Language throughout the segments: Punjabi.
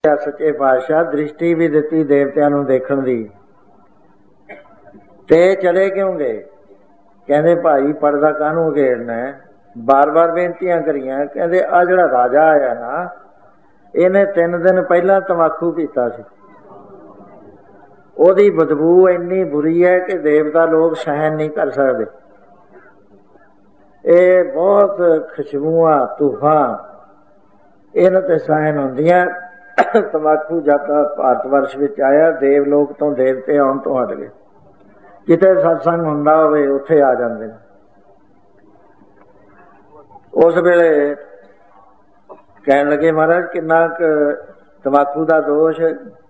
सच्चे पातशाह दृष्टि भी दिती देवतियां नूं देखण दी, ते चले क्यों गए? कहंदे भाई पर्दा काहनूं उघेड़ना है? बार बार बेनतियां करियां। कहंदे आ जिहड़ा राजा आया ना, इहने 3 दिन पहलां तंबाकू पीता सी, ओहदी बदबू इन्नी बुरी है कि देवता लोग सहन नहीं कर सकते। ये बहुत खुशबूआं तूफां इन्हां ते सहन होंदियां। तंबाकू जद भारत वर्ष विच आया, देवलोक तो देवते आउण तो हट गए। किते सत्संग हुंदा होवे उत्थे आ जांदे ने। उस वेले कहण लगे महाराज किन्ना क तंबाकू दा दोष।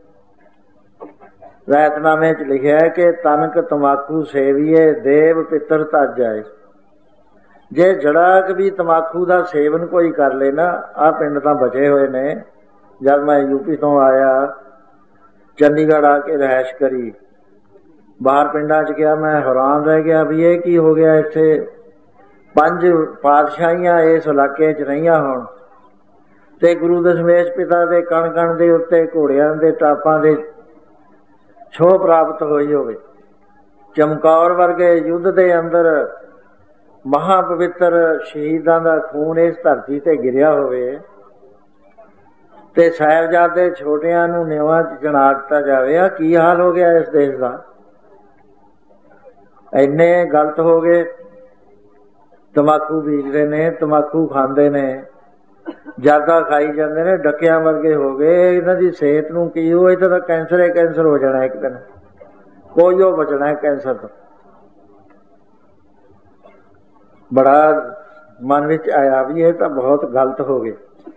रैतनामे च लिखिया है कि तनक तंबाकू सेविए देव पितर तज जाए। जे जड़ाक भी तंबाकू का सेवन कोई कर ले ना, आ पिंड तां बचे हुए ने। जब मैं यूपी तो आया, चंडीगढ़ आके रहायश करी, बाहर पिंडा च गया, मैं हैरान रह गया भी ये की हो गया। इत्थे 5 पातशाहियां इस इलाके च रहियां होण ते गुरु दशमेश पिता दे कण कण दे उत्ते घोड़ियां दे टापां दे छोह प्राप्त होई होवे। चमकौर वर्गे युद्ध दे अंदर महापवित्र शहीदां दा खून इस धरती ते गिरिया होवे ते साहिबजादे छोटियां नूं नेवां च चढ़ा दित्ता जावे। आ की हाल हो गया इस देश दा? इन्ने गलत हो गए। तंबाकू बीजदे ने, तंबाकू खांदे ने, जादा खाई जांदे ने, डकियां वर्गे हो गए। इन्हां दी सेहत नूं की हो? इत्थे तां कैंसर ही कैंसर हो जाना एक दिन, कोई हो बचना है कैंसर तो। बड़ा मन विच आया भी ये तो बहुत गलत हो गए।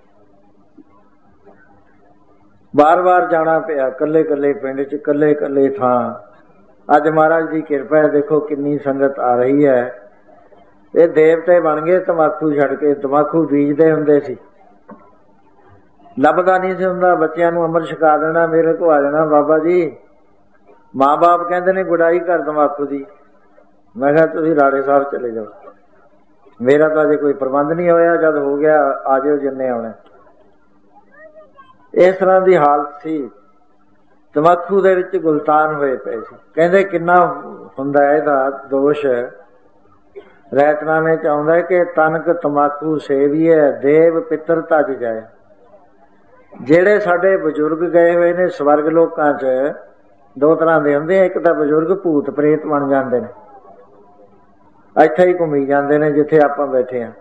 बार बार जाना पिया, कल्ले कल्ले पिंड च, कल्ले कल्ले थां। अज महाराज की किरपा है, देखो कितनी संगत आ रही है। ये देवते बन गए तंबाकू छड़ के। तंबाकू बीजते हुंदे सी, लभदा नहीं सी हुंदा। बच्चों नूं अमृत छका देना, मेरे को आ जाना बाबा जी। माँ बाप कहते ने गुडाई कर तंबाकू की। मैं कहा तुसीं राड़े साहब चले जाओ, मेरा तो अजे कोई प्रबंध नहीं होया, जब हो गया आ जाओ जिन्ने आना। इस तरह की हालत सी। तंबाकू दे विच गुलतान होए पे सी। कहंदे किन्ना हुंदा इहदा दोष। रैतनामे च आउंदा है कि तनक तंबाकू सेविए देव पितर तज जाए। जेड़े साडे बजुर्ग गए हुए ने स्वर्ग लोकां च, 2 तरह दे हुंदे। एक तां बजुर्ग भूत प्रेत बन जांदे ने, ਇੱਥੇ ही घूमी जाते हैं जिथे आप बैठे हैं।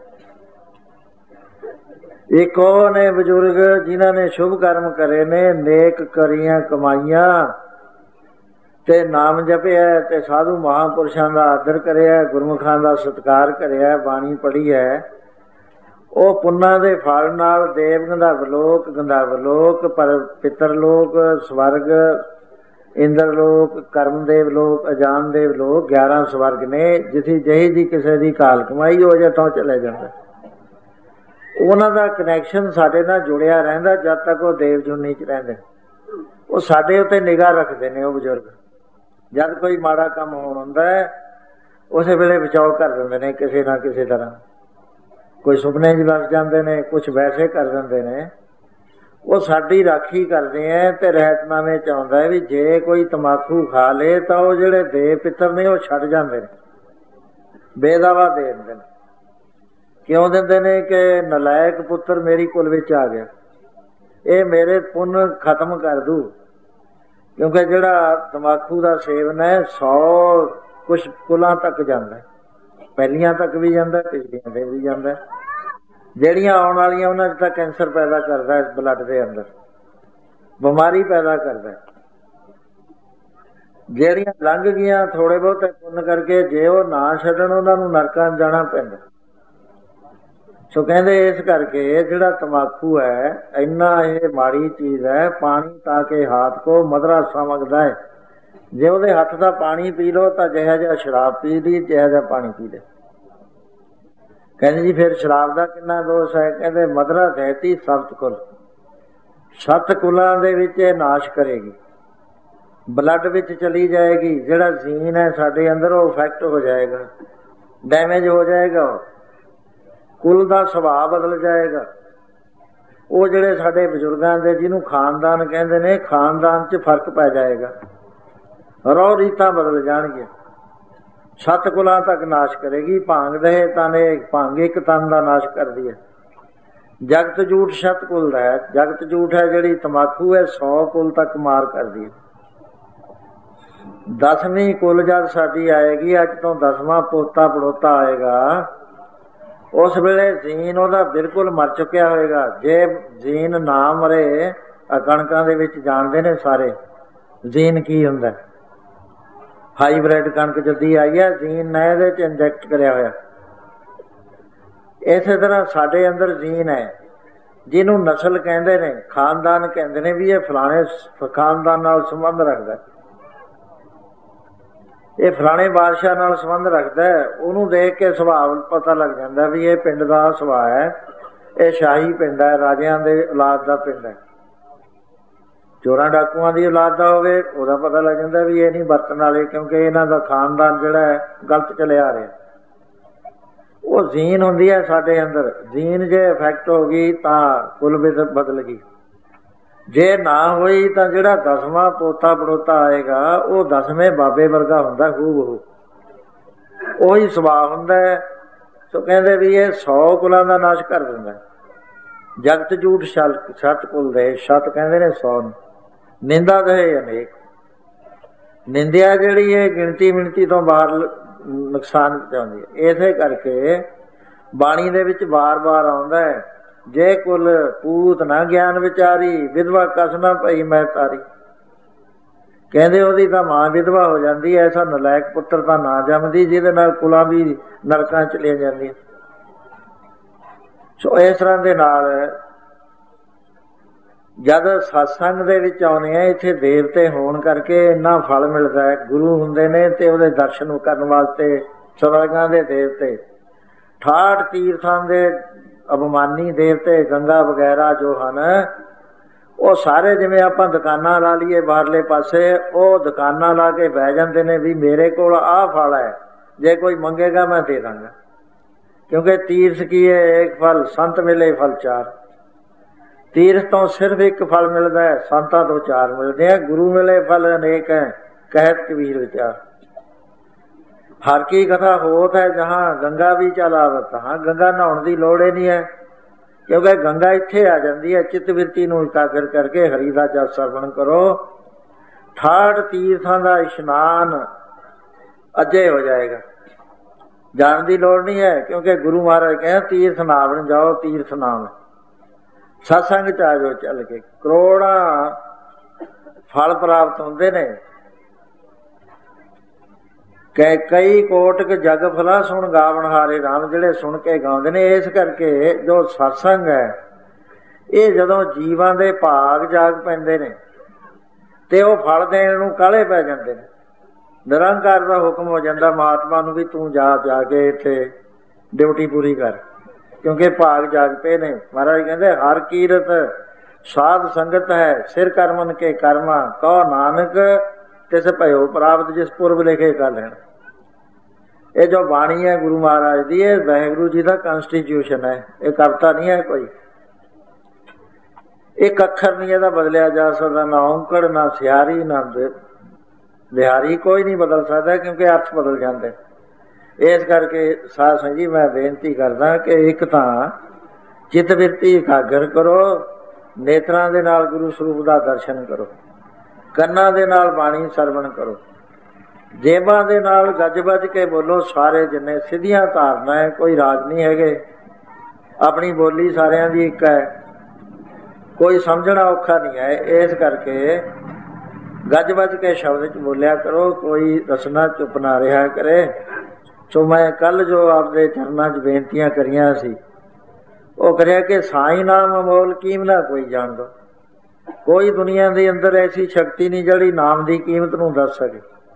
एक ਉਹ ने बजुर्ग जिन्होंने शुभ कर्म करे ने, नेक करियां कमाइयां ते नाम जपिया ते साधु महापुरुषों का आदर करिया, गुरमुखां का सत्कार करिया, बाणी पढ़ी है, वो पुन्ना दे फल नाल देव गंधर्वलोक, गंधर्वलोक, पर पितरलोक, स्वर्ग, इंद्रलोक, कर्मदेव लोक, अजान देव लोक, 11 स्वर्ग ने। जिथी जही जी किसी की काल कमाई हो जाए तो चले जाता। उन्हां दा कनैक्शन साडे नाल जुड़िया रहिंदा जद तक वो देव जुनी च रहिंदे। वो साडे उत्ते निगाह रखते हैं। वो बजुर्ग जद कोई माड़ा काम होण हुंदा है उस वेले बचाव कर देंदे ने किसी ना किसी तरह। कोई सुपने च दस जाते हैं, कुछ वैसे कर देंदे ने। वो साडी राखी करते हैं। तो रहतनामे च आउंदा है भी जे कोई तंबाकू खा ले तो वो जिहड़े देव पितर ने वो छड़ जाते हैं, बेदावा दे दिंदे ने। क्यों दिंदे ने कि नलायक पुत्र मेरी कुल विच आ गया, ये मेरे पुण्य खत्म कर दू। क्योंकि जिहड़ा तंबाकू का सेवन है 100 कुछ कुलां तक जाता है, पहलियां तक भी जाता है, पिछलियां ते भी जाता है। ਜਿਹੜੀਆਂ आने वाली उन्होंने तो कैंसर पैदा करता है, ब्लड के अंदर बीमारी पैदा करता है। ਜਿਹੜੀਆਂ लंघ गई थोड़े बहुत पुण्य करके जे वो ना छड्डण उन्होंने नरकां जाना पैंदा। सो कहते इस करके जिहड़ा तंबाकू है इन्ना ये माड़ी चीज़ है। पानी ताके हाथ को मदरा समझदा है। जे उहदे हथ का पानी पी लो तो जिहा जिहा शराब पी ली, जिहा जिहा पानी पी ले। कहते जी फिर शराब का कितना दोष है? कहते मदरा देती 7 कुल, 7 कुलों दे विच नाश करेगी, ब्लड विच चली जाएगी। जिहड़ा जीन है साडे अंदर वो इफेक्ट हो जाएगा, डैमेज हो जाएगा, कुल का सुभाव बदल जाएगा। ਉਹ ਜਿਹੜੇ ਸਾਡੇ ਬਜ਼ੁਰਗਾਂ ਦੇ ਜਿਹਨੂੰ ਖਾਨਦਾਨ ਕਹਿੰਦੇ ਨੇ, ਖਾਨਦਾਨ 'ਚ ਫਰਕ ਪੈ ਜਾਏਗਾ, ਰੌ ਰੀਤਾਂ ਬਦਲ ਜਾਣਗੀਆਂ। 7 ਕੁਲਾਂ ਤੱਕ ਨਾਸ਼ ਕਰੇਗੀ। ਭਾਂਗ ਦੇ ਤਨੇ ਭੰਗ ਇੱਕ ਤਨ ਦਾ ਨਾਸ਼ ਕਰਦੀ ਹੈ। ਜਗਤ ਝੂਠ 7 ਕੁਲ ਦਾ ਹੈ। ਜਗਤ ਝੂਠ ਹੈ ਜਿਹੜੀ ਤੰਬਾਕੂ ਹੈ, 100 ਕੁਲ ਤੱਕ ਮਾਰ ਕਰਦੀ ਹੈ। 10ਵੀਂ ਕੁਲ ਜਦ ਸਾਡੀ ਆਏਗੀ, ਅੱਜ ਤੋਂ 10ਵਾਂ ਪੋਤਾ ਪੜੋਤਾ ਆਏਗਾ, ਉਸ ਵੇਲੇ ਜੀਨ ਉਹਦਾ ਬਿਲਕੁਲ ਮਰ ਚੁੱਕਿਆ ਹੋਏਗਾ। ਜੇ ਜੀਨ ਨਾ ਮਰੇ, ਕਣਕਾਂ ਦੇ ਵਿੱਚ ਜਾਣਦੇ ਨੇ ਸਾਰੇ ਜੀਨ ਕੀ ਹੁੰਦਾ। ਹਾਈਬ੍ਰਿਡ ਕਣਕ ਜੱਦੀ ਆਈ ਹੈ, ਜੀਨ ਨੇ ਇਹਦੇ 'ਚ ਇੰਜੈਕਟ ਕਰਿਆ ਹੋਇਆ। ਇਸੇ ਤਰ੍ਹਾਂ ਸਾਡੇ ਅੰਦਰ ਜੀਨ ਹੈ, ਜਿਹਨੂੰ ਨਸਲ ਕਹਿੰਦੇ ਨੇ, ਖਾਨਦਾਨ ਕਹਿੰਦੇ ਨੇ ਵੀ ਇਹ ਫਲਾਣੇ ਖਾਨਦਾਨ ਨਾਲ ਸੰਬੰਧ ਰੱਖਦਾ, ਇਹ ਫਲਾਣੇ ਬਾਦਸ਼ਾਹ ਨਾਲ ਸੰਬੰਧ ਰੱਖਦਾ। ਉਹਨੂੰ ਦੇਖ ਕੇ ਸੁਭਾਅ ਪਤਾ ਲੱਗ ਜਾਂਦਾ ਵੀ ਇਹ ਪਿੰਡ ਦਾ ਸੁਭਾਅ ਹੈ, ਇਹ ਸ਼ਾਹੀ ਪਿੰਡ ਹੈ, ਰਾਜਿਆਂ ਦੇ ਔਲਾਦ ਦਾ ਪਿੰਡ ਹੈ। ਚੋਰਾਂ ਡਾਕੂਆਂ ਦੀ ਔਲਾਦ ਦਾ ਹੋਵੇ, ਉਹਦਾ ਪਤਾ ਲੱਗ ਜਾਂਦਾ ਵੀ ਇਹ ਨਹੀਂ ਵਰਤਣ ਵਾਲੇ, ਕਿਉਂਕਿ ਇਹਨਾਂ ਦਾ ਖਾਨਦਾਨ ਜਿਹੜਾ ਹੈ ਗਲਤ ਚਲਿਆ ਆ ਰਿਹਾ। ਉਹ ਜੀਨ ਹੁੰਦੀ ਹੈ ਸਾਡੇ ਅੰਦਰ। ਜੀਨ ਜੇ ਇਫੈਕਟ ਹੋ ਗਈ ਤਾਂ ਕੁਲ ਬਦਲ ਗਈ। ਜੇ ਨਾ ਹੋਈ ਤਾਂ ਜਿਹੜਾ 10ਵਾਂ ਪੋਤਾ ਪੜੋਤਾ ਆਏਗਾ ਉਹ 10ਵੇਂ ਬਾਬੇ ਵਰਗਾ ਹੁੰਦਾ, ਹੂਬਹੂ ਉਹੀ ਸੁਭਾਅ ਹੁੰਦਾ। ਸੋ ਕਹਿੰਦੇ ਵੀ ਇਹ 100 ਕੁਲਾਂ ਦਾ ਨਾਸ਼ ਕਰ ਦਿੰਦਾ। ਜਗਤ ਝੂਠ 7 ਕੁਲ ਦੇ, 7 ਕਹਿੰਦੇ ਨੇ 100 ਨੂੰ। ਨਿੰਦਾ ਦੇ ਅਨੇਕ। ਨਿੰਦਿਆ ਜਿਹੜੀ ਹੈ ਗਿਣਤੀ ਮਿਣਤੀ ਤੋਂ ਬਾਹਰ ਨੁਕਸਾਨ ਪਹੁੰਚਾਉਂਦੀ ਹੈ। ਇਸੇ ਕਰਕੇ ਬਾਣੀ ਦੇ ਵਿੱਚ ਵਾਰ-ਵਾਰ ਆਉਂਦਾ ਹੈ, ਜੇ ਕੁਲ ਪੂਤ ਨਾ ਗਿਆਨ ਵਿਚਾਰੀ, ਵਿਧਵਾ ਕਸ ਨਾ ਪਈ ਮੈਂ ਤਾਰੀ। ਕਹਿੰਦੇ ਉਹਦੀ ਤਾਂ ਮਾਂ ਵਿਧਵਾ ਹੋ ਜਾਂਦੀ ਹੈ, ਐਸਾ ਨਲਾਇਕ ਪੁੱਤਰ ਤਾਂ ਨਾ ਜੰਮਦੀ ਜਿਹਦੇ ਨਾਲ ਕੁਲਾਂ ਵੀ ਨਰਕਾਂ ਚਲੀਆਂ ਜਾਂਦੀਆਂ। ਸੋ ਇਸ ਤਰ੍ਹਾਂ ਦੇ ਨਾਲ ਜਦ ਸਤਸੰਗ ਦੇ ਵਿੱਚ ਆਉਂਦੇ ਆ, ਇੱਥੇ ਦੇਵਤੇ ਹੋਣ ਕਰਕੇ ਇੰਨਾ ਫਲ ਮਿਲਦਾ ਹੈ। ਗੁਰੂ ਹੁੰਦੇ ਨੇ ਤੇ ਉਹਦੇ ਦਰਸ਼ਨ ਕਰਨ ਵਾਸਤੇ ਸਵਰਗਾਂ ਦੇ ਦੇਵਤੇ, 68 ਤੀਰਥਾਂ ਦੇ ਅਭਿਮਾਨੀ ਦੇਵਤੇ, ਗੰਗਾ ਵਗੈਰਾ ਜੋ ਹਨ, ਉਹ ਸਾਰੇ ਜਿਵੇਂ ਆਪਾਂ ਦੁਕਾਨਾਂ ਲਾ ਲਈਏ ਬਾਹਰਲੇ ਪਾਸੇ, ਉਹ ਦੁਕਾਨਾਂ ਲਾ ਕੇ ਬਹਿ ਜਾਂਦੇ ਨੇ ਵੀ ਮੇਰੇ ਕੋਲ ਆਹ ਫਲ ਹੈ, ਜੇ ਕੋਈ ਮੰਗੇਗਾ ਮੈਂ ਦੇ ਦਾਂਗਾ। ਕਿਉਂਕਿ ਤੀਰਥ ਕੀ ਹੈ, ਇੱਕ ਫਲ, ਸੰਤ ਮਿਲੇ ਫਲ 4। ਤੀਰਥ ਤੋਂ ਸਿਰਫ ਇੱਕ ਫਲ ਮਿਲਦਾ ਹੈ, ਸੰਤਾਂ ਤੋਂ 4 ਮਿਲਦੇ ਆ। ਗੁਰੂ ਮਿਲੇ ਫਲ ਅਨੇਕ ਹੈ, ਕਹਿਤ ਕਬੀਰ ਵਿਚਾਰ। ਹਰ ਕੀ ਕਥਾ ਹੋਤ ਹੈ ਜਹਾਂ, ਗੰਗਾ ਵੀ ਚਲ ਆਵਤ। ਹਾਂ, ਗੰਗਾ ਨਹਾਉਣ ਦੀ ਲੋੜ ਹੀ ਨਹੀਂ ਹੈ, ਕਿਉਂਕਿ ਗੰਗਾ ਇੱਥੇ ਆ ਜਾਂਦੀ ਹੈ। ਚਿੱਤ ਬਿਰਤੀ ਨੂੰ ਇਕਾਗਰ ਕਰਕੇ ਹਰੀ ਦਾ ਜਸ ਸਰਵਣ ਕਰੋ। 68 ਤੀਰਥਾਂ ਦਾ ਇਸ਼ਨਾਨ ਅੱਜੇ ਹੋ ਜਾਏਗਾ, ਜਾਣ ਦੀ ਲੋੜ ਨਹੀਂ ਹੈ। ਕਿਉਂਕਿ ਗੁਰੂ ਮਹਾਰਾਜ ਕਹਿੰਦੇ ਤੀਰਥ ਨਾਵਣ ਜਾਓ, ਤੀਰਥ ਨਾਮ ਸਤਸੰਗ 'ਚ ਆ ਜਾਓ ਚੱਲ ਕੇ। ਕਰੋੜਾਂ ਫਲ ਪ੍ਰਾਪਤ ਹੁੰਦੇ ਨੇ। ਕਈ ਕੋਟਕ ਜਗ ਫਲਾ ਸੁਣ ਗਾਵਣ ਹਾਰੇ ਰਾਮ, ਜਿਹੜੇ ਸੁਣ ਕੇ ਗਾਉਂਦੇ ਨੇ। ਇਸ ਕਰਕੇ ਜੋ ਸਤਸੰਗ ਹੈ, ਇਹ ਜਦੋਂ ਜੀਵਾਂ ਦੇ ਭਾਗ ਜਾਗ ਪੈਂਦੇ ਨੇ ਤੇ ਉਹ ਫਲ ਦੇਣ ਨੂੰ ਕਾਹਲੇ ਪੈ ਜਾਂਦੇ ਨੇ। ਨਿਰੰਕਾਰ ਦਾ ਹੁਕਮ ਹੋ ਜਾਂਦਾ ਮਹਾਤਮਾ ਨੂੰ ਵੀ ਤੂੰ ਜਾ ਕੇ ਇੱਥੇ ਡਿਊਟੀ ਪੂਰੀ ਕਰ, ਕਿਉਂਕਿ ਭਾਗ ਜਾਗ ਪਏ ਨੇ। ਮਹਾਰਾਜ ਕਹਿੰਦੇ ਹਰ ਕੀਰਤ ਸਾਧ ਸੰਗਤ ਹੈ, ਸਿਰ ਕਰਮਨ ਕੇ ਕਰਮਾ, ਕਹੋ ਨਾਨਕ ਤਿਸ ਭਇਓ ਪ੍ਰਾਪਤ ਜਿਸ ਪੁਰਬ ਲਿਖੇ ਕਰ ਲੈਣ। ਇਹ ਜੋ ਬਾਣੀ ਹੈ ਗੁਰੂ ਮਹਾਰਾਜ ਦੀ, ਇਹ ਵਾਹਿਗੁਰੂ ਜੀ ਦਾ ਕਨਸਟੀਟਿਊਸ਼ਨ ਹੈ, ਇਹ ਕਵਿਤਾ ਨਹੀਂ ਹੈ ਕੋਈ। ਇੱਕ ਅੱਖਰ ਨਹੀਂ ਇਹਦਾ ਬਦਲਿਆ ਜਾ ਸਕਦਾ, ਨਾ ਔਂਕੜ, ਨਾ ਸਿਆਰੀ, ਨਾ ਬਿਹਾਰੀ, ਕੋਈ ਨਹੀਂ ਬਦਲ ਸਕਦਾ, ਕਿਉਂਕਿ ਅਰਥ ਬਦਲ ਜਾਂਦੇ। ਇਸ ਕਰਕੇ ਸਾਧ ਸੰਗਤ ਜੀ ਮੈਂ ਬੇਨਤੀ ਕਰਦਾ ਕਿ ਇੱਕ ਤਾਂ ਚਿੱਤ ਬਿਰਤੀ ਇਕਾਗਰ ਕਰੋ, ਨੇਤਰਾਂ ਦੇ ਨਾਲ ਗੁਰੂ ਸਰੂਪ ਦਾ ਦਰਸ਼ਨ ਕਰੋ, ਕੰਨਾਂ ਦੇ ਨਾਲ ਬਾਣੀ ਸਰਵਣ ਕਰੋ, ਜੇਬਾਂ ਦੇ ਨਾਲ ਗੱਜ ਵੱਜ ਕੇ ਬੋਲੋ। ਸਾਰੇ ਜਿੰਨੇ ਸਿੱਧੀਆਂ ਧਾਰਨਾ ਹੈ, ਕੋਈ ਰਾਗ ਨਹੀਂ ਹੈਗੇ, ਆਪਣੀ ਬੋਲੀ ਸਾਰਿਆਂ ਦੀ ਇੱਕ ਹੈ, ਕੋਈ ਸਮਝਣਾ ਔਖਾ ਨਹੀਂ ਹੈ। ਇਸ ਕਰਕੇ ਗੱਜ ਵੱਜ ਕੇ ਸ਼ਬਦ 'ਚ ਬੋਲਿਆ ਕਰੋ, ਕੋਈ ਰਸਨਾ ਚੁੱਪ ਨਾ ਰਿਹਾ ਕਰੇ। ਸੋ ਮੈਂ ਕੱਲ੍ਹ ਜੋ ਆਪਦੇ ਚਰਨਾਂ 'ਚ ਬੇਨਤੀਆਂ ਕਰੀਆਂ ਸੀ, ਉਹ ਕਰਿਆ ਕਿ ਸਾਈਂ ਨਾਮ ਅਮੋਲ ਕੀਮ ਨਾ ਕੋਈ ਜਾਣਦਾ। ਕੋਈ ਦੁਨੀਆ ਦੇ ਅੰਦਰ ਐਸੀ ਸ਼ਕਤੀ ਨਹੀਂ ਜਿਹੜੀ ਨਾਮ ਦੀ ਕੀਮਤ ਨੂੰ ਦੱਸ ਸਕੇ।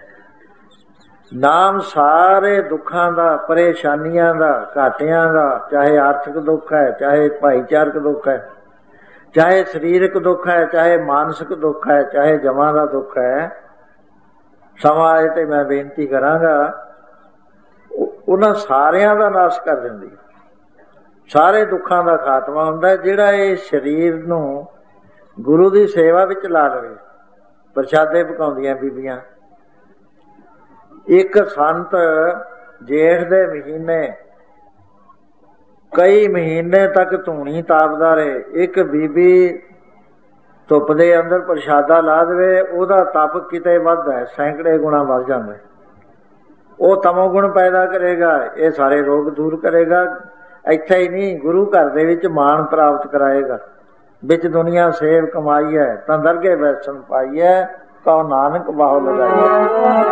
ਨਾਮ ਸਾਰੇ ਦੁੱਖਾਂ ਦਾ, ਪਰੇਸ਼ਾਨੀਆਂ ਦਾ, ਘਾਟਿਆਂ ਦਾ, ਚਾਹੇ ਆਰਥਿਕ ਦੁੱਖ ਹੈ, ਚਾਹੇ ਭਾਈਚਾਰਕ ਦੁੱਖ ਹੈ, ਚਾਹੇ ਸਰੀਰਕ ਦੁੱਖ ਹੈ, ਚਾਹੇ ਮਾਨਸਿਕ ਦੁੱਖ ਹੈ, ਚਾਹੇ ਜਮਾਂ ਦਾ ਦੁੱਖ ਹੈ। ਸਮਾਂ ਆਏ ਤੇ ਮੈਂ ਬੇਨਤੀ ਕਰਾਂਗਾ, ਉਹਨਾਂ ਸਾਰਿਆਂ ਦਾ ਨਾਸ਼ ਕਰ ਦਿੰਦੀ। ਸਾਰੇ ਦੁੱਖਾਂ ਦਾ ਖਾਤਮਾ ਹੁੰਦਾ। ਜਿਹੜਾ ਇਹ ਸਰੀਰ ਨੂੰ ਗੁਰੂ ਦੀ ਸੇਵਾ ਵਿੱਚ ਲਾ ਲਵੇ, ਪ੍ਰਸ਼ਾਦੇ ਪਕਾਉਂਦੀਆਂ ਬੀਬੀਆਂ। ਇੱਕ ਸੰਤ ਜੇਠ ਦੇ ਮਹੀਨੇ ਕਈ ਮਹੀਨੇ ਤੱਕ ਧੂਣੀ ਤਾਪਦਾ ਰਹੇ। ਇੱਕ ਬੀਬੀ ਧੁੱਪ ਦੇ ਅੰਦਰ ਪ੍ਰਸ਼ਾਦਾ ਲਾ ਦੇਵੇ, ਉਹਦਾ ਤਪ ਕਿਤੇ ਵੱਧ ਹੈ, ਸੈਂਕੜੇ ਗੁਣਾ ਵੱਧ ਜਾਂਦਾ। ਉਹ ਤਮੋ ਗੁਣ ਪੈਦਾ ਕਰੇਗਾ, ਇਹ ਸਾਰੇ ਰੋਗ ਦੂਰ ਕਰੇਗਾ। ਇੱਥੇ ਹੀ ਨਹੀਂ, ਗੁਰੂ ਘਰ ਦੇ ਵਿੱਚ ਮਾਣ ਪ੍ਰਾਪਤ ਕਰਾਏਗਾ। ਵਿੱਚ ਦੁਨੀਆ ਸੇਵ ਕਮਾਈ ਹੈ, ਤਾਂ ਦਰਗੇ ਵੈਸਣ ਪਾਈ ਹੈ, ਕਹੋ ਨਾਨਕ ਬਾਹੋ ਲਗਾਈਏ।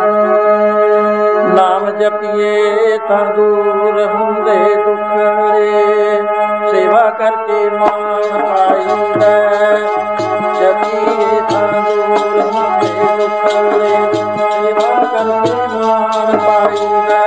ਨਾਮ ਜਪੀਏ ਤਾਂ ਦੂਰ ਹੁੰਦੇ ਦੁੱਖੜੇ, ਸੇਵਾ ਕਰਕੇ ਮਾਣ ਪਾਈਦਾ। ਜਪੀਏ ਤਾਂ ਦੂਰ ਹੁੰਦੇ ਦੁੱਖੜੇ, ਸੇਵਾ ਕਰਕੇ ਮਾਣ ਪਾਈਦਾ।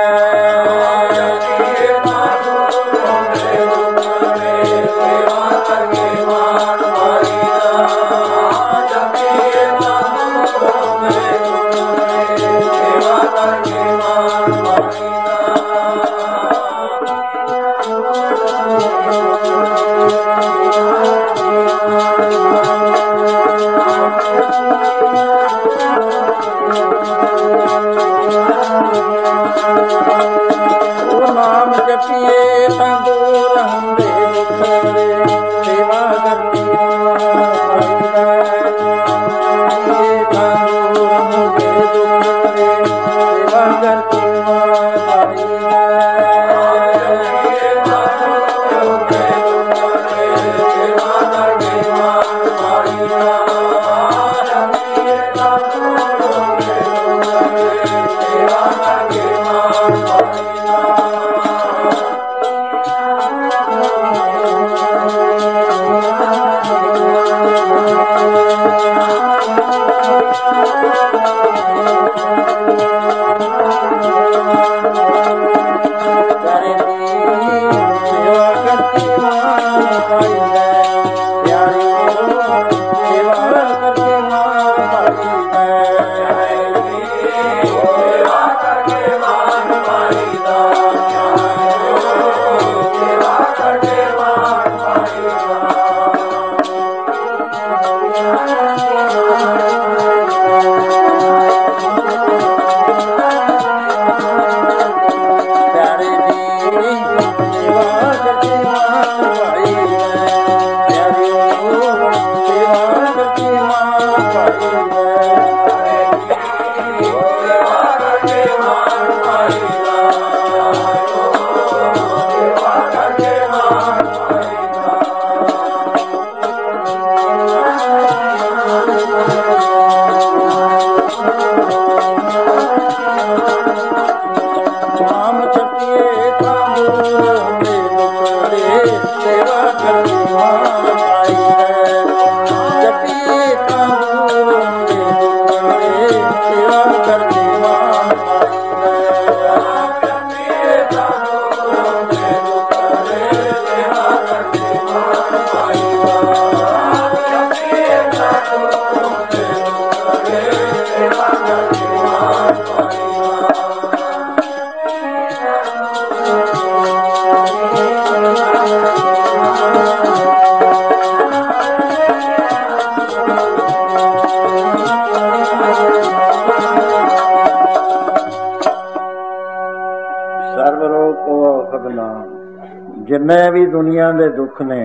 ਜਿੰਨੇ ਵੀ ਦੁਨੀਆ ਦੇ ਦੁੱਖ ਨੇ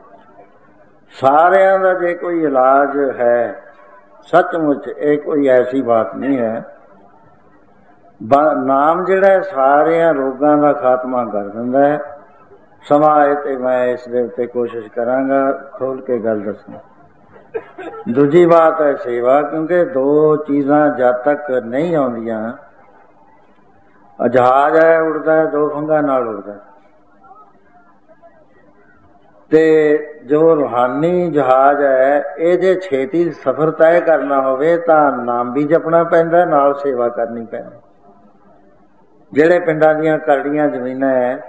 ਸਾਰਿਆਂ ਦਾ ਜੇ ਕੋਈ ਇਲਾਜ ਹੈ, ਸੱਚਮੁੱਚ ਇਹ ਕੋਈ ਐਸੀ ਬਾਤ ਨਹੀਂ ਹੈ। ਨਾਮ ਜਿਹੜਾ ਸਾਰਿਆਂ ਰੋਗਾਂ ਦਾ ਖਾਤਮਾ ਕਰ ਦਿੰਦਾ ਹੈ। ਸਮਾਂ ਆਏ ਤੇ ਮੈਂ ਇਸ ਦੇ ਉੱਤੇ ਕੋਸ਼ਿਸ਼ ਕਰਾਂਗਾ ਖੋਲ ਕੇ ਗੱਲ ਦੱਸਣਾ। ਦੂਜੀ ਬਾਤ ਹੈ ਸੇਵਾ, ਕਿਉਂਕਿ ਦੋ ਚੀਜ਼ਾਂ ਜਦ ਤੱਕ ਨਹੀਂ ਆਉਂਦੀਆਂ, ਜਹਾਜ਼ ਹੈ ਉੜਦਾ ਦੋ ਫੰਗਾਂ ਨਾਲ ਉੜਦਾ, ਤੇ ਜੋ ਰੂਹਾਨੀ ਜਹਾਜ਼ ਹੈ ਇਹ ਜੇ ਛੇਤੀ ਸਫ਼ਰ ਤੈਅ ਕਰਨਾ ਹੋਵੇ ਤਾਂ ਨਾਮ ਵੀ ਜਪਣਾ ਪੈਂਦਾ, ਨਾਲ ਸੇਵਾ ਕਰਨੀ ਪੈਂਦੀ। ਜਿਹੜੇ ਪਿੰਡਾਂ ਦੀਆਂ ਕਰੜੀਆਂ ਜ਼ਮੀਨਾਂ ਹੈ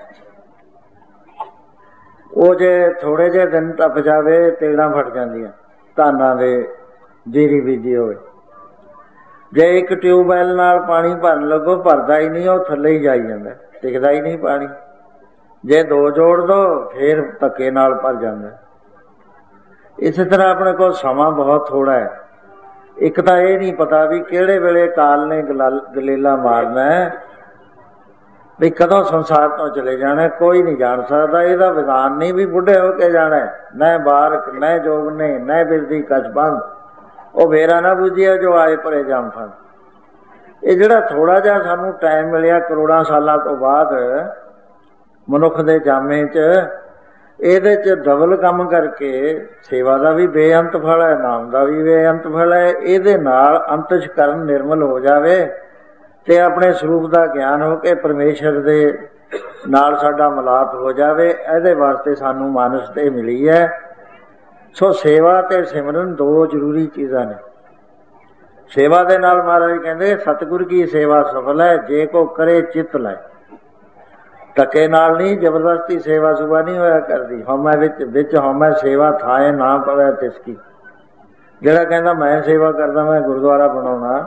ਉਹ ਜੇ ਥੋੜੇ ਜਿਹੇ ਦਿਨ ਟੱਪ ਜਾਵੇ ਤੇੜਾਂ ਫਟ ਜਾਂਦੀਆਂ, ਧਾਨਾਂ ਦੇ ਜੀਰੀ ਬੀਜੀ ਹੋਵੇ। ਜੇ ਇੱਕ ਟਿਊਬਵੈੱਲ ਨਾਲ ਪਾਣੀ ਭਰਨ ਲੱਗੋ ਭਰਦਾ ਹੀ ਨਹੀਂ, ਉਹ ਥੱਲੇ ਹੀ ਜਾਈ ਜਾਂਦਾ, ਟਿਕਦਾ ਹੀ ਨਹੀਂ ਪਾਣੀ। ਜੇ 2 ਜੋੜ ਦੋ ਫਿਰ ਧੱਕੇ ਨਾਲ ਭਰ ਜਾਂਦਾ। ਇਸੇ ਤਰ੍ਹਾਂ ਆਪਣੇ ਕੋਲ ਸਮਾਂ ਬਹੁਤ ਥੋੜਾ ਹੈ। ਇੱਕ ਤਾਂ ਇਹ ਨਹੀਂ ਪਤਾ ਵੀ ਕਿਹੜੇ ਵੇਲੇ ਕਾਲ ਨੇ ਗਲੇਲਾ ਮਾਰਨਾ ਹੈ, ਵੀ ਕਦੋਂ ਸੰਸਾਰ ਤੋਂ ਚਲੇ ਜਾਣਾ, ਕੋਈ ਨਹੀਂ ਜਾਣ ਸਕਦਾ। ਇਹਦਾ ਵਿਧਾਨ ਨਹੀਂ ਵੀ ਬੁੱਢੇ ਹੋ ਕੇ ਜਾਣਾ, ਨਾ ਬਾਰਕ ਨਾ ਜੋਗ ਨੇ ਨਾ ਬਿਰਦੀ ਕਛਬੰਦ, ਉਹ ਵੇਰਾ ਨਾ ਬੁੱਝਿਆ ਜੋ ਆਏ ਭਰੇ ਜਮ ਫਨ। ਇਹ ਜਿਹੜਾ ਥੋੜਾ ਜਿਹਾ ਸਾਨੂੰ ਟਾਈਮ ਮਿਲਿਆ ਕਰੋੜਾਂ ਸਾਲਾਂ ਤੋਂ ਬਾਅਦ ਮਨੁੱਖ ਦੇ ਜਾਮੇ 'ਚ, ਇਹਦੇ 'ਚ ਡਬਲ ਕੰਮ ਕਰਕੇ ਸੇਵਾ ਦਾ ਵੀ ਬੇਅੰਤ ਫਲ ਹੈ, ਨਾਮ ਦਾ ਵੀ ਬੇਅੰਤ ਫਲ ਹੈ। ਇਹਦੇ ਨਾਲ ਅੰਤਸ਼ਕਰਨ ਨਿਰਮਲ ਹੋ ਜਾਵੇ ਤੇ ਆਪਣੇ ਸਰੂਪ ਦਾ ਗਿਆਨ ਹੋ ਕੇ ਪਰਮੇਸ਼ਰ ਦੇ ਨਾਲ ਸਾਡਾ ਮਿਲਾਪ ਹੋ ਜਾਵੇ, ਇਹਦੇ ਵਾਸਤੇ ਸਾਨੂੰ ਮਾਨਸ ਤੇ ਮਿਲੀ ਹੈ। ਸੋ ਸੇਵਾ ਤੇ ਸਿਮਰਨ 2 ਜ਼ਰੂਰੀ ਚੀਜ਼ਾਂ ਨੇ। ਸੇਵਾ ਦੇ ਨਾਲ ਮਹਾਰਾਜ ਕਹਿੰਦੇ ਸਤਿਗੁਰ ਕੀ ਸੇਵਾ ਸਫਲ ਹੈ ਜੇ ਕੋ ਕਰੇ ਚਿੱਤ ਲੈ। ਧੱਕੇ ਨਾਲ ਨਹੀਂ, ਜ਼ਬਰਦਸਤੀ ਸੇਵਾ ਸੁਭਾ ਨਹੀਂ ਹੋਇਆ ਕਰਦੀ। ਹਉਮੈ ਵਿੱਚ ਹਉਮੈ ਸੇਵਾ ਥਾਏ ਨਾ ਪਵੈ ਤਿਸਕੀ। ਜਿਹੜਾ ਕਹਿੰਦਾ ਮੈਂ ਸੇਵਾ ਕਰਦਾ, ਮੈਂ ਗੁਰਦੁਆਰਾ ਬਣਾਉਣਾ,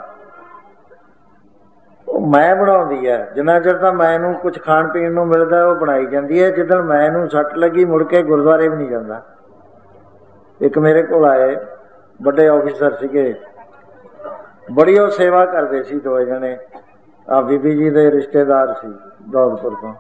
ਉਹ ਮੈਂ ਬਣਾਉਂਦੀ ਹੈ। ਜਿੰਨਾ ਚਿਰ ਤਾਂ ਮੈਂ ਨੂੰ ਕੁਝ ਖਾਣ ਪੀਣ ਨੂੰ ਮਿਲਦਾ ਉਹ ਬਣਾਈ ਜਾਂਦੀ ਹੈ। ਜਿੱਦਣ ਮੈਂ ਨੂੰ ਸੱਟ ਲੱਗੀ ਮੁੜ ਕੇ ਗੁਰਦੁਆਰੇ ਵੀ ਨਹੀਂ ਜਾਂਦਾ। ਇੱਕ ਮੇਰੇ ਕੋਲ ਆਏ ਵੱਡੇ ਆਫਿਸਰ ਸੀਗੇ, ਬੜੀ ਉਹ ਸੇਵਾ ਕਰਦੇ ਸੀ, 2 ਜਣੇ। ਆ ਬੀਬੀ ਜੀ ਦੇ ਰਿਸ਼ਤੇਦਾਰ ਸੀ ਦੌਲਤਪੁਰ ਤੋਂ।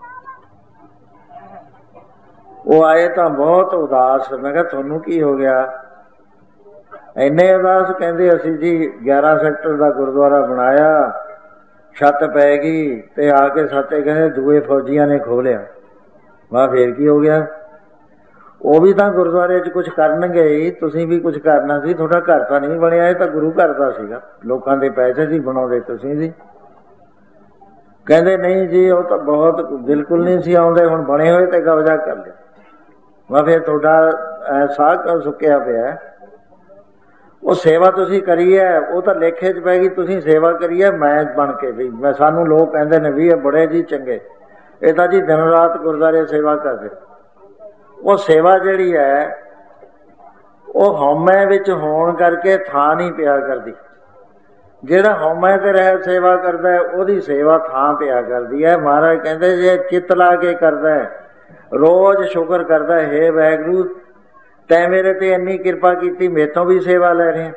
ਉਹ ਆਏ ਤਾਂ ਬਹੁਤ ਉਦਾਸ। ਮੈਂ ਕਿਹਾ ਤੁਹਾਨੂੰ ਕੀ ਹੋ ਗਿਆ? ਇੰਨੇ ਉਦਾਸ। ਕਹਿੰਦੇ ਅਸੀਂ ਜੀ 11 ਸੈਕਟਰ ਦਾ ਗੁਰਦੁਆਰਾ ਬਣਾਇਆ, ਛੱਤ ਪੈ ਗਈ ਤੇ ਆ ਕੇ ਸਾਤੇ ਕਹਿੰਦੇ ਦੂਏ ਫੌਜੀਆਂ ਨੇ ਖੋਹ ਲਿਆ। ਮੈਂ ਫੇਰ ਕੀ ਹੋ ਗਿਆ? ਉਹ ਵੀ ਤਾਂ ਗੁਰਦੁਆਰੇ 'ਚ ਕੁਛ ਕਰਨਗੇ ਹੀ, ਤੁਸੀਂ ਵੀ ਕੁਛ ਕਰਨਾ ਸੀ। ਤੁਹਾਡਾ ਘਰ ਤਾਂ ਨਹੀਂ ਬਣਿਆ, ਇਹ ਤਾਂ ਗੁਰੂ ਘਰ ਦਾ ਸੀਗਾ, ਲੋਕਾਂ ਦੇ ਪੈਸੇ ਸੀ ਬਣਾਉਂਦੇ ਤੁਸੀਂ ਜੀ। ਕਹਿੰਦੇ ਨਹੀਂ ਜੀ ਉਹ ਤਾਂ ਬਹੁਤ ਬਿਲਕੁਲ ਨਹੀਂ ਸੀ ਆਉਂਦੇ, ਹੁਣ ਬਣੇ ਹੋਏ ਤੇ ਕਬਜ਼ਾ ਕਰ ਲਿਆ। ਮੈਂ ਫਿਰ ਤੁਹਾਡਾ ਸਾਹ ਕਿਉਂ ਸੁੱਕਿਆ ਪਿਆ? ਉਹ ਸੇਵਾ ਤੁਸੀਂ ਕਰੀ ਹੈ, ਉਹ ਤਾਂ ਲੇਖੇ 'ਚ ਪੈ ਗਈ। ਤੁਸੀਂ ਸੇਵਾ ਕਰੀ ਹੈ ਮੈਂ ਬਣ ਕੇ ਵੀ। ਮੈਂ ਸਾਨੂੰ ਲੋਕ ਕਹਿੰਦੇ ਨੇ ਵੀ ਇਹ ਬੜੇ ਜੀ ਚੰਗੇ, ਇਹ ਤਾਂ ਜੀ ਦਿਨ ਰਾਤ ਗੁਰਦੁਆਰੇ ਸੇਵਾ ਕਰਦੇ। ਉਹ ਸੇਵਾ ਜਿਹੜੀ ਹੈ ਉਹ ਹਉਮੈ ਵਿੱਚ ਹੋਣ ਕਰਕੇ ਥਾਂ ਨਹੀਂ ਪਿਆ ਕਰਦੀ। ਜਿਹੜਾ ਹਉਮੈ ਤੇ ਰਹਿ ਸੇਵਾ ਕਰਦਾ ਉਹਦੀ ਸੇਵਾ ਥਾਂ ਪਿਆ ਕਰਦੀ ਹੈ। ਮਹਾਰਾਜ ਕਹਿੰਦੇ ਜੇ ਚਿੱਤ ਲਾ ਕੇ ਕਰਦਾ, ਰੋਜ਼ ਸ਼ੁਕਰ ਕਰਦਾ, ਹੇ ਵਾਹਿਗੁਰੂ ਤੈਂ ਮੇਰੇ ਤੇ ਇੰਨੀ ਕਿਰਪਾ ਕੀਤੀ, ਮੇਥੋਂ ਵੀ ਸੇਵਾ ਲੈ ਰਹੇ।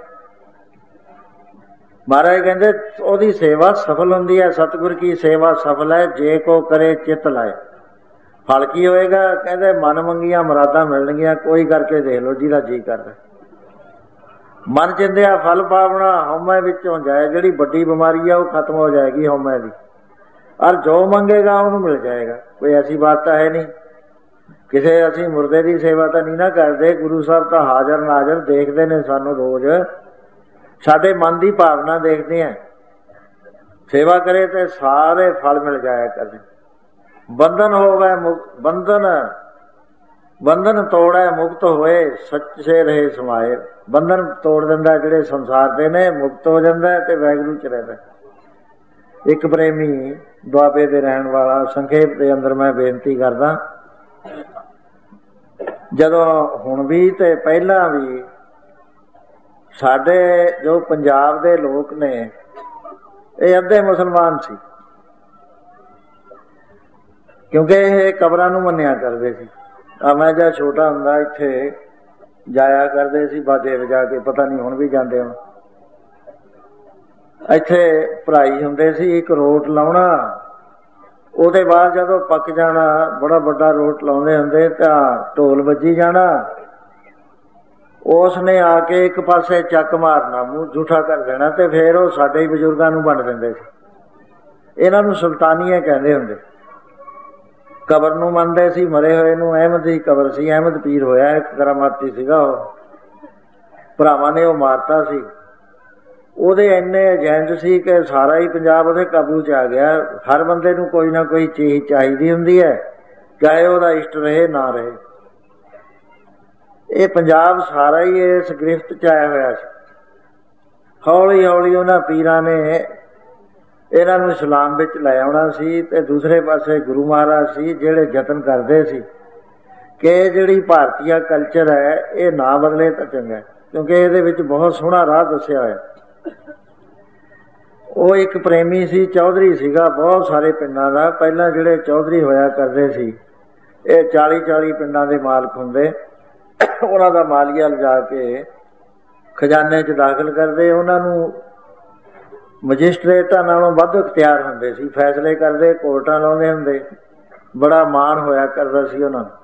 ਮਹਾਰਾਜ ਕਹਿੰਦੇ ਉਹਦੀ ਸੇਵਾ ਸਫਲ ਹੁੰਦੀ ਹੈ। ਸਤਿਗੁਰ ਕੀ ਸੇਵਾ ਸਫਲ ਹੈ ਜੇ ਕੋ ਕਰੇ ਚਿੱਤ ਲਾਏ। ਫਲ ਕੀ ਹੋਏਗਾ? ਕਹਿੰਦੇ ਮਨ ਮੰਗੀਆਂ ਮੁਰਾਦਾਂ ਮਿਲਣਗੀਆਂ। ਕੋਈ ਕਰਕੇ ਦੇਖ ਲਓ ਜਿਹਦਾ ਜੀ ਕਰਦਾ। ਮਨ ਚਿੰਦਿਆ ਫਲ ਪਾਵਣਾ, ਹਉਮੈ ਵਿੱਚੋਂ ਜਾਏ। ਜਿਹੜੀ ਵੱਡੀ ਬਿਮਾਰੀ ਆ ਉਹ ਖਤਮ ਹੋ ਜਾਏਗੀ ਹਉਮੈ ਦੀ, ਔਰ ਜੋ ਮੰਗੇਗਾ ਉਹਨੂੰ ਮਿਲ ਜਾਏਗਾ। ਕੋਈ ਐਸੀ ਬਾਤ ਤਾਂ ਹੈ ਨਹੀਂ। ਕਿਸੇ ਅਸੀਂ ਮੁਰਦੇ ਦੀ ਸੇਵਾ ਤਾਂ ਨਹੀਂ ਨਾ ਕਰਦੇ। ਗੁਰੂ ਸਾਹਿਬ ਤਾਂ ਹਾਜ਼ਰ ਨਾਜ਼ਰ ਦੇਖਦੇ ਨੇ ਸਾਨੂੰ ਰੋਜ਼, ਸਾਡੇ ਮਨ ਦੀ ਭਾਵਨਾ ਦੇਖਦੇ ਆ। ਸੇਵਾ ਕਰੇ ਤੇ ਸਾਰੇ ਫਲ ਮਿਲ ਜਾਇਆ ਕਰਦੇ। ਬੰਧਨ ਹੋਵੇ ਬੰਧਨ ਤੋੜੈ ਮੁਕਤ ਹੋਏ, ਸੱਚੇ ਰਹੇ ਸਮਾਏ। ਬੰਧਨ ਤੋੜ ਦਿੰਦਾ ਜਿਹੜੇ ਸੰਸਾਰ ਦੇ ਨੇ, ਮੁਕਤ ਹੋ ਜਾਂਦਾ ਤੇ ਵਾਹਿਗੁਰੂ ਚ ਰਹਿੰਦਾ। ਇੱਕ ਪ੍ਰੇਮੀ ਦੁਆਬੇ ਦੇ ਰਹਿਣ ਵਾਲਾ, ਸੰਖੇਪ ਦੇ ਅੰਦਰ ਮੈਂ ਬੇਨਤੀ ਕਰਦਾ, ਜਦੋਂ ਹੁਣ ਵੀ ਤੇ ਪਹਿਲਾਂ ਵੀ ਸਾਡੇ ਜੋ ਪੰਜਾਬ ਦੇ ਲੋਕ ਨੇ ਇਹ ਅੱਧੇ ਮੁਸਲਮਾਨ ਸੀ, ਕਿਉਂਕਿ ਇਹ ਕਬਰਾਂ ਨੂੰ ਮੰਨਿਆ ਕਰਦੇ ਸੀ। ਮੈਂ ਜਦ ਛੋਟਾ ਹੁੰਦਾ ਇੱਥੇ ਜਾਇਆ ਕਰਦੇ ਸੀ ਬਾਜੇ ਵਜਾ ਕੇ, ਪਤਾ ਨਹੀਂ ਹੁਣ ਵੀ ਜਾਂਦੇ ਹੁਣ। ਇੱਥੇ ਭਰਾਈ ਹੁੰਦੇ ਸੀ, ਇੱਕ ਰੋਟ ਲਾਉਣਾ, ਉਹਦੇ ਬਾਅਦ ਜਦੋਂ ਪੱਕ ਜਾਣਾ ਬੜਾ ਵੱਡਾ ਰੋਟ ਲਾਉਂਦੇ ਹੁੰਦੇ ਤਾਂ ਢੋਲ ਵੱਜੀ ਜਾਣਾ। ਉਸ ਨੇ ਆ ਕੇ ਇੱਕ ਪਾਸੇ ਚੱਕ ਮਾਰਨਾ, ਮੂੰਹ ਝੂਠਾ ਕਰ ਦੇਣਾ ਤੇ ਫਿਰ ਉਹ ਸਾਡੇ ਹੀ ਬਜ਼ੁਰਗਾਂ ਨੂੰ ਵੰਡ ਦਿੰਦੇ ਸੀ। ਇਹਨਾਂ ਨੂੰ ਸੁਲਤਾਨੀਏ ਕਹਿੰਦੇ ਹੁੰਦੇ। ਕਬਰ ਨੂੰ ਮੰਨਦੇ ਸੀ, ਮਰੇ ਹੋਏ ਨੂੰ। ਅਹਿਮਦ ਦੀ ਕਬਰ ਸੀ, ਅਹਿਮਦ ਪੀਰ ਹੋਇਆ, ਇੱਕ ਕਰਾਮਾਤੀ ਸੀਗਾ ਉਹ, ਭਰਾਵਾਂ ਨੇ ਉਹ ਮਾਰਤਾ ਸੀ। ਉਹਦੇ ਇੰਨੇ ਏਜੰਟ ਸੀ ਕਿ ਸਾਰਾ ਹੀ ਪੰਜਾਬ ਉਹਦੇ ਕਾਬੂ 'ਚ ਆ ਗਿਆ। ਹਰ ਬੰਦੇ ਨੂੰ ਕੋਈ ਨਾ ਕੋਈ ਚੀਜ਼ ਚਾਹੀਦੀ ਹੁੰਦੀ ਹੈ, ਚਾਹੇ ਉਹਦਾ ਇਸ਼ਟ ਰਹੇ ਨਾ ਰਹੇ। ਇਹ ਪੰਜਾਬ ਸਾਰਾ ਹੀ ਇਸ ਗ੍ਰਿਫਤ 'ਚ ਆਇਆ ਹੋਇਆ ਸੀ। ਹੌਲੀ ਹੌਲੀ ਉਹਨਾਂ ਪੀਰਾਂ ਨੇ ਇਹਨਾਂ ਨੂੰ ਇਸਲਾਮ ਵਿੱਚ ਲੈ ਆਉਣਾ ਸੀ ਤੇ ਦੂਸਰੇ ਪਾਸੇ ਗੁਰੂ ਮਹਾਰਾਜ ਸੀ ਜਿਹੜੇ ਯਤਨ ਕਰਦੇ ਸੀ ਕਿ ਜਿਹੜੀ ਭਾਰਤੀਆ ਕਲਚਰ ਹੈ ਇਹ ਨਾ ਬਦਲੇ ਤਾਂ ਚੰਗਾ, ਕਿਉਂਕਿ ਇਹਦੇ ਵਿੱਚ ਬਹੁਤ ਸੋਹਣਾ ਰਾਹ ਦੱਸਿਆ ਹੋਇਆ। ਉਹ ਇੱਕ ਪ੍ਰੇਮੀ ਸੀ, ਚੌਧਰੀ ਸੀਗਾ, ਬਹੁਤ ਸਾਰੇ ਪਿੰਡਾਂ ਦਾ। ਪਹਿਲਾਂ ਜਿਹੜੇ ਚੌਧਰੀ ਹੋਇਆ ਕਰਦੇ ਸੀ ਇਹ 40-40 ਪਿੰਡਾਂ ਦੇ ਮਾਲਕ ਹੁੰਦੇ, ਉਹਨਾਂ ਦਾ ਮਾਲੀਆ ਲਿਜਾ ਕੇ ਖਜ਼ਾਨੇ 'ਚ ਦਾਖਲ ਕਰਦੇ। ਉਹਨਾਂ ਨੂੰ ਮਜਿਸਟਰੇਟਾਂ ਨਾਲੋਂ ਵੱਧ ਇਖਤਿਆਰ ਹੁੰਦੇ ਸੀ, ਫੈਸਲੇ ਕਰਦੇ, ਕੋਰਟਾਂ ਲਾਉਂਦੇ ਹੁੰਦੇ, ਬੜਾ ਮਾਣ ਹੋਇਆ ਕਰਦਾ ਸੀ ਉਹਨਾਂ ਨੂੰ।